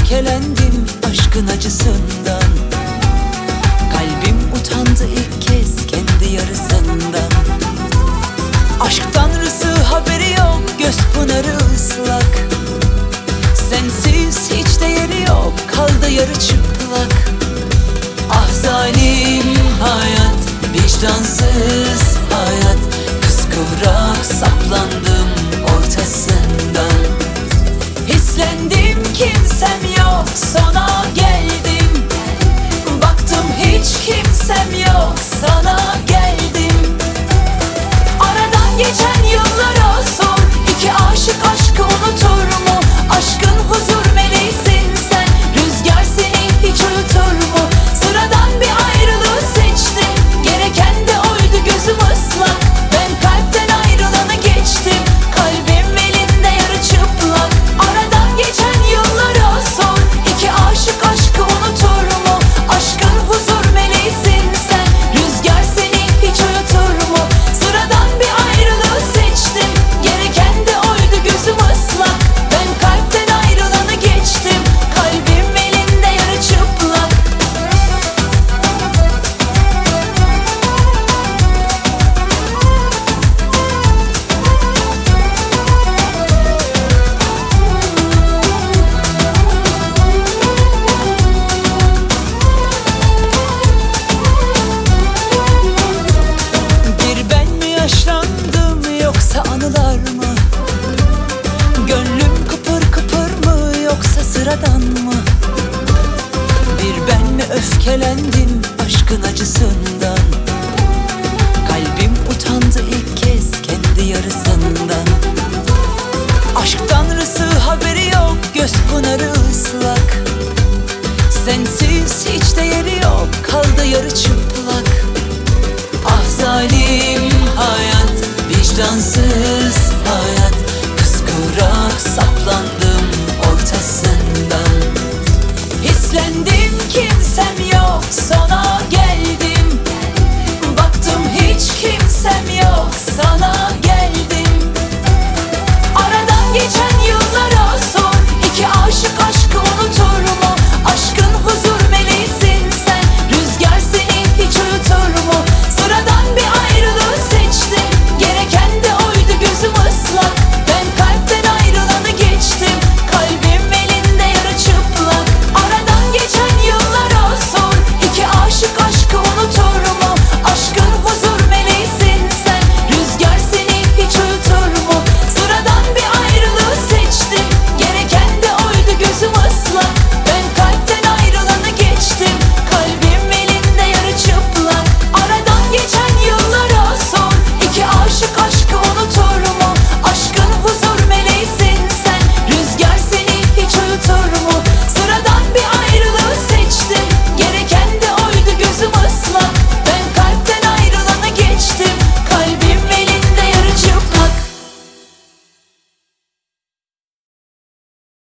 öfkelendim aşkın acısından. Kalbim utandı ilk kez kendi yarısından. Aşk tanrısı haberi yok, göz pınarı ıslak. Sensiz hiç değeri yok, kaldı yarı çıplak. Ah zalim hayat, vicdansız hayat. Kıskıvrak saplandım ortasından. Hislendim kimsem yok, sona geldim. Baktım hiç kimsem yok, sana geldim. Aradan geçen yıllara sor, iki aşık aşkı unutur mu? Aşkın huzur meleğisin sen, rüzgar seni hiç unutur mu? Sıradan bir ayrılığı seçtim, gereken de oydu, gözüm ıslak. Ben kalpten ayrılanı geçtim, kalbim elinde yarı çıplak. Aradan geçen yıllara sor, iki aşık aşkı unutur mu? Aşkın huzur meleğisin sen, rüzgar seni hiç unutur mu? Sıradan bir ayrılığı seçtim, gereken de oydu, gözüm ıslak. Ben kalpten ayrılanı geçtim, kalbim elinde yarı çıplak. Bir ben mi yaşlandım yoksa anılar mı? Gönlüm kıpır kıpır mı yoksa sıradan mı? Bir ben mi öfkelendim aşkın acısından? Kalbim utandı ilk kez kendi yarısından. Aşk tanrısı haberi yok, göz pınarı ıslak. Sensiz hiç değeri yok, kaldı yarı çıplak.